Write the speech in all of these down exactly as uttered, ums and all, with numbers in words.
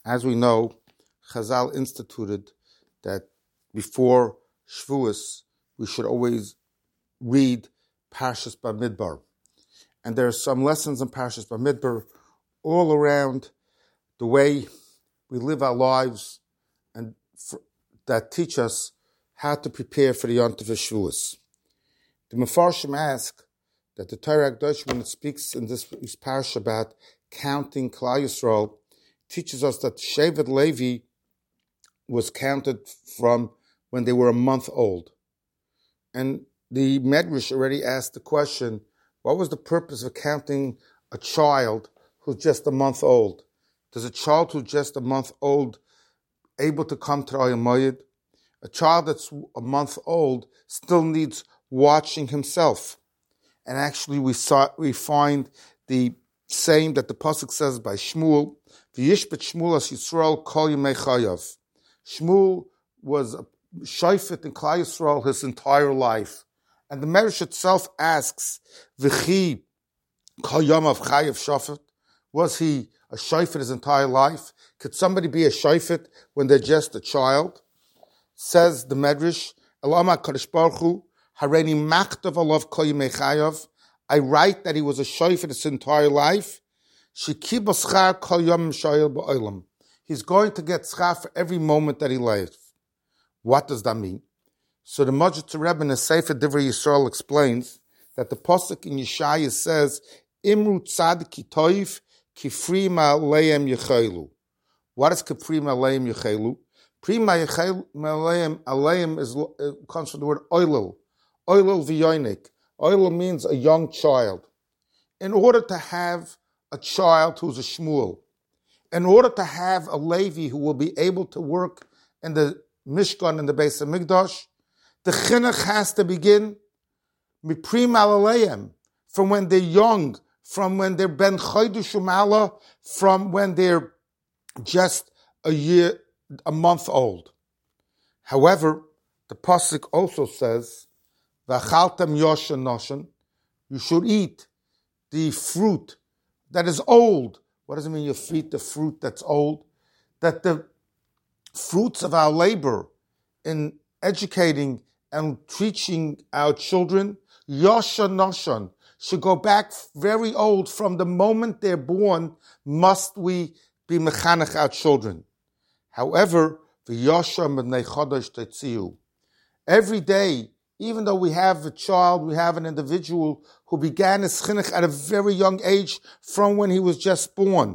As we know, Chazal instituted that before Shavuos, we should always read Parshas Bamidbar. And there are some lessons in Parshas Bamidbar all around the way we live our lives and for, that teach us how to prepare for the Yontif Shavuos. The Mefarshim ask that the Torah Hakadosh, when it speaks in this parsha about counting Klal Yisrael, teaches us that Shevet Levi was counted from when they were a month old. And the Medrash already asked the question, what was the purpose of counting a child who's just a month old? Does a child who's just a month old able to come to Oyel Moed? A child that's a month old still needs watching himself. And actually we saw, we find the saying that the pasuk says by Shmuel, V'yishbet Shmuel as Yisrael kol yemei chayav. Shmuel was a shofet in Klal Yisrael his entire life. And the Medrash itself asks, V'chi kol yamav chayav shofet? Was he a shofet his entire life? Could somebody be a shofet when they're just a child? Says the Medrash, Elama Kadosh Baruch Hu, Hareini machtav alav kol yemei chayav. I write that he was a shofet his entire life. Shekibah schar kol yom shayil ba'olam. He's going to get schar for every moment that he lives. What does that mean? So the Modzitzer Rebbe in the Sefer Divrei Yisrael explains that the pasuk in Yeshaya says, Imru tzadiki toiv kifrima leim yechelu. What is kifrima leim yechelu? Prima leim aleim is comes from the word oilel. Oilel v'yonik. Oilel means a young child. In order to have a child who's a Shmuel, in order to have a Levi who will be able to work in the Mishkan and the Beis HaMikdash, the chinuch has to begin miprim alaleim, from when they're young, from when they're ben chodesh umala, from when they're just a year, a month old. However, the pasuk also says, "V'achaltem yoshen noshen," you should eat the fruit that is old. What does it mean? You eat the fruit that's old? That the fruits of our labor in educating and teaching our children, yoshen noshen, should go back very old. From the moment they're born, must we be mechanech our children. However, v'yoshem b'nei chodesh tetziu. Every day, even though we have a child, we have an individual who began his chinuch at a very young age from when he was just born.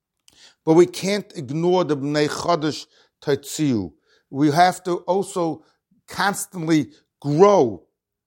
But we can't ignore the b'nei chodesh tetziu. We have to also constantly grow,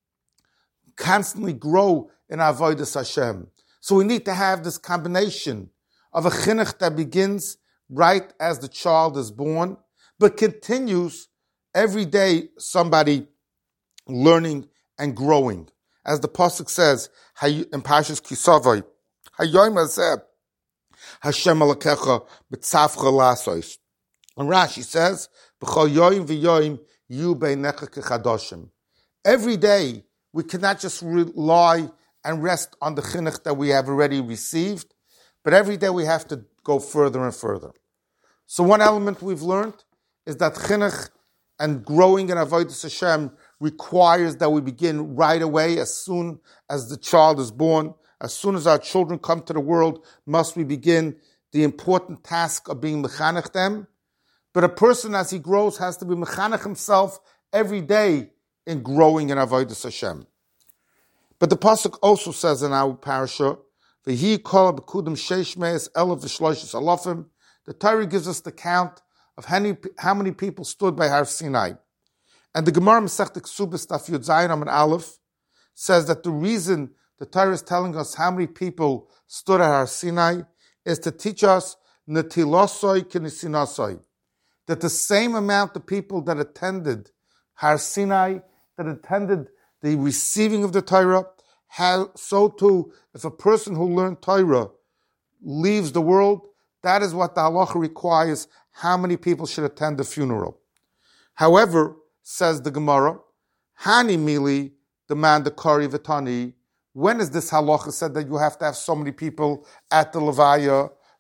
constantly grow in avodas Hashem. So we need to have this combination of a chinuch that begins right as the child is born, but continues every day somebody learning and growing. As the pasuk says in Parshas Kisavai, Hayom hazeh Hashem Elokecha b'tzavcha lasos. And Rashi says, B'chol yoyim v'yoyim yu beinecha kechadoshim. Every day we cannot just rely and rest on the chinuch that we have already received, but every day we have to go further and further. So one element we've learned is that chinuch and growing in avodas Hashem requires that we begin right away, as soon as the child is born, as soon as our children come to the world, must we begin the important task of being mechanech them. But a person, as he grows, has to be mechanech himself every day in growing in avodas Hashem. But the pasuk also says in our parasha, "V'hi kol b'kudem sheish meis elef v'shloishes alofim." The Torah gives us the count of how many, how many people stood by Har Sinai. And the Gemara Masechta Ksubos Daf Yud Zayin Amud Aleph says that the reason the Torah is telling us how many people stood at Har Sinai is to teach us netilosoi k'nisinasoi, that the same amount of people that attended Har Sinai, that attended the receiving of the Torah, how so too, if a person who learned Torah leaves the world, that is what the halacha requires, how many people should attend the funeral. However, says the Gemara, Hani mili demand the kari v'tani. When is this halacha said that you have to have so many people at the levaya?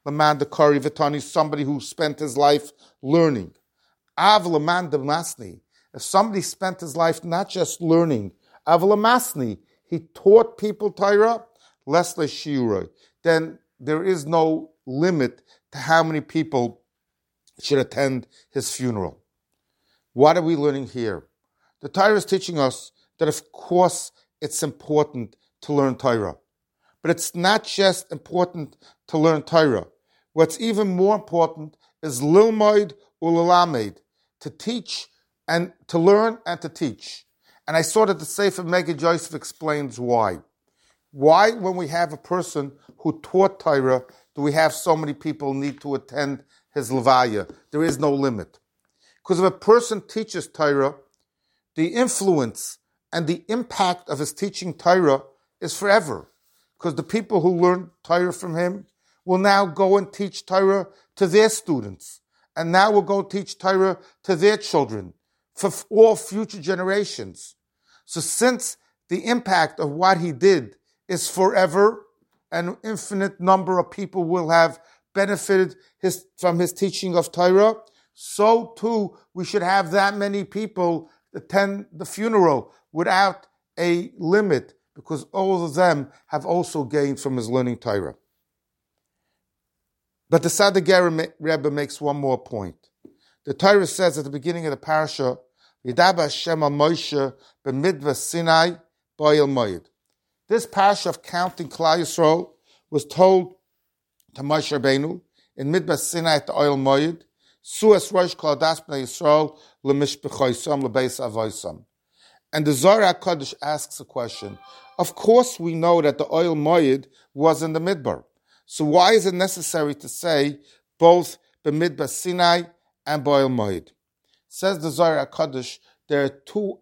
Laman de Kari Vitani, somebody who spent his life learning. Av Laman de Masni, if somebody spent his life not just learning, Av Lamasni, he taught people Torah, Lesle Shiuroi, then there is no limit to how many people should attend his funeral. What are we learning here? The Torah is teaching us that, of course, it's important to learn Torah. But it's not just important to learn Torah. What's even more important is Lilmoid Ulalamed, to teach and to learn and to teach. And I saw that the Sefer Megid Yosef explains why. Why, when we have a person who taught Torah, do we have so many people need to attend his Levaya? There is no limit. Because if a person teaches Torah, the influence and the impact of his teaching Torah is forever. Because the people who learn Torah from him will now go and teach Torah to their students. And now will go teach Torah to their children for all future generations. So since the impact of what he did is forever, an infinite number of people will have benefited his, from his teaching of Torah, so too we should have that many people attend the funeral without a limit, because all of them have also gained from his learning Torah. But the Sadiq Rebbe makes one more point. The Torah says at the beginning of the parasha, Yidaba Hashem al Moshe b'midva Sinai b'oil moed. This parasha of counting Klal Yisrael was told to Moshe Rabbeinu in Midbar Sinai at the oil moed, Suas Rosh Kol Das Bnei Yisrael l'mishbechoisam l'beis avoisam. And the Zohar HaKadosh asks a question. Of course we know that the oil moed was in the Midbar. So why is it necessary to say both b'midbar Sinai and b'oil moed? Says the Zohar HaKadosh, there are two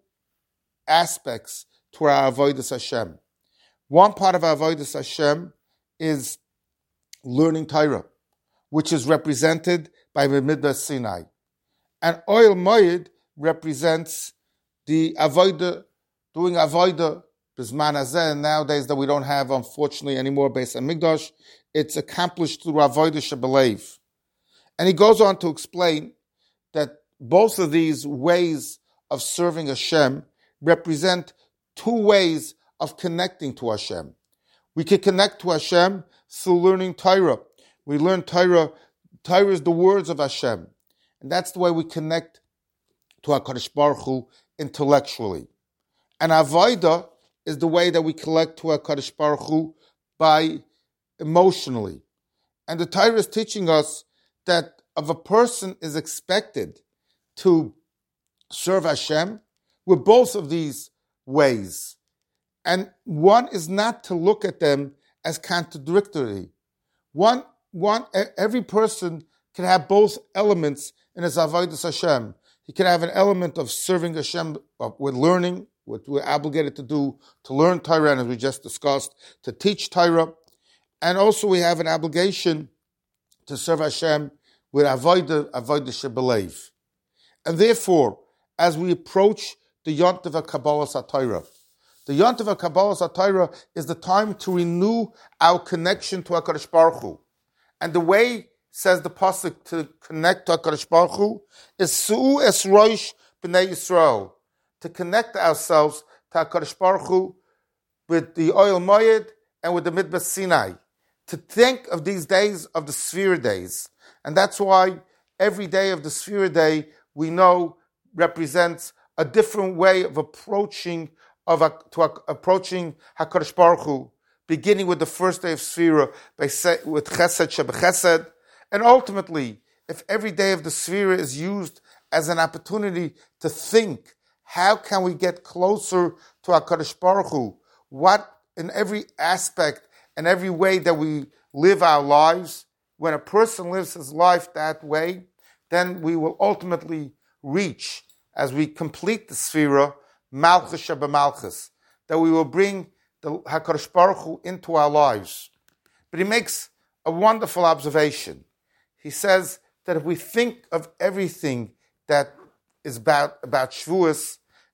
aspects to our avodas Hashem. One part of our avodas Hashem is learning Torah, which is represented by b'midbar Sinai. And oil moed represents the avodah, doing avodah b'zman hazeh. Nowadays that we don't have, unfortunately, anymore Beis Hamikdash, it's accomplished through avodah shebelev. And he goes on to explain that both of these ways of serving Hashem represent two ways of connecting to Hashem. We can connect to Hashem through learning Torah. We learn Torah. Torah is the words of Hashem. And that's the way we connect to HaKadosh Baruch Hu intellectually. And Avodah is the way that we connect to HaKadosh Baruch Hu by emotionally. And the Torah is teaching us that if a person is expected to serve Hashem with both of these ways. And one is not to look at them as contradictory. One, one, every person can have both elements in his avodas Hashem. He can have an element of serving Hashem with learning, what we're obligated to do, to learn Torah, and as we just discussed, to teach Torah. And also we have an obligation to serve Hashem with avodah, avodah shebelev. And therefore, as we approach the Yontiv HaKabbalas HaTorah, the Yontiv HaKabbalas HaTorah is the time to renew our connection to HaKadosh Baruch Hu. And the way, says the Pasuk, to connect to HaKadosh Baruch Hu is Su'u Es Rosh B'nai Yisrael, to connect ourselves to HaKadosh Baruch Hu with the oil moed and with the Midbar Sinai, to think of these days of the Sefira days. And that's why every day of the Sefira day we know represents a different way of approaching of a, to a, approaching HaKadosh Baruch Hu, beginning with the first day of Sefira by with Chesed Shebechesed, and ultimately, if every day of the Sefira is used as an opportunity to think, how can we get closer to HaKadosh Baruch Hu? What in every aspect and every way that we live our lives, when a person lives his life that way, then we will ultimately reach, as we complete the Sefira, Malchus Shebemalchus, that we will bring the HaKadosh Baruch Hu into our lives. But he makes a wonderful observation. He says that if we think of everything that is about, about Shavuos,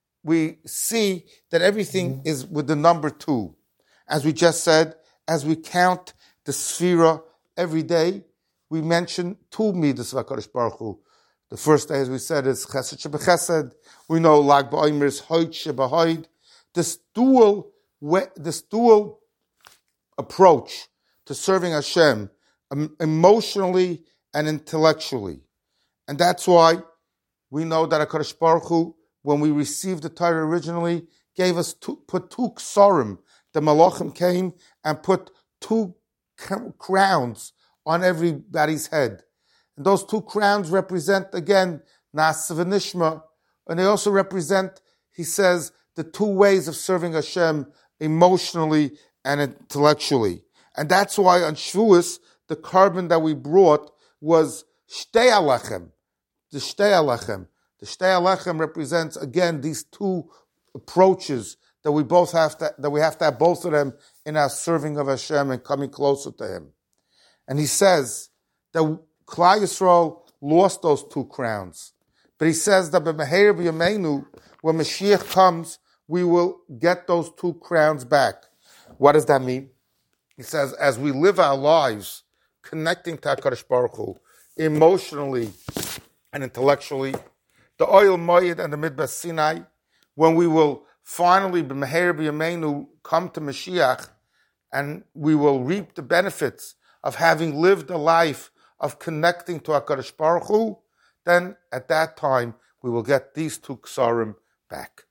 we see that everything mm-hmm. is with the number two. As we just said, as we count the Sefira every day, we mention two midas of HaKadosh Baruch Hu. The first day, as we said, is Chesed Shebechesed. We know Lag BaOmer is Hoid Shebehoid. This dual, this dual approach to serving Hashem, um, emotionally and intellectually. And that's why we know that HaKadosh Baruch Hu, when we received the Torah originally, gave us two, put two ksarim. The Malachim came and put two crowns on everybody's head. And those two crowns represent, again, Na'aseh v'Nishma, and they also represent, he says, the two ways of serving Hashem emotionally and intellectually. And that's why on Shavuos, the carbon that we brought was Shtei Alechem, the Shtei Alechem. The Shtei Alechem represents, again, these two approaches that we both have to, that we have to have both of them in our serving of Hashem and coming closer to Him. And he says that Klal Yisrael lost those two crowns. But he says that b'meher b'yameinu, when Mashiach comes, we will get those two crowns back. What does that mean? He says, as we live our lives connecting to HaKadosh Baruch Hu, emotionally and intellectually, the Oil Moed and the Midbar Sinai, when we will finally b'meher b'yameinu come to Mashiach, and we will reap the benefits of having lived a life of connecting to HaKadosh Baruch Hu, then at that time we will get these two ksarim back.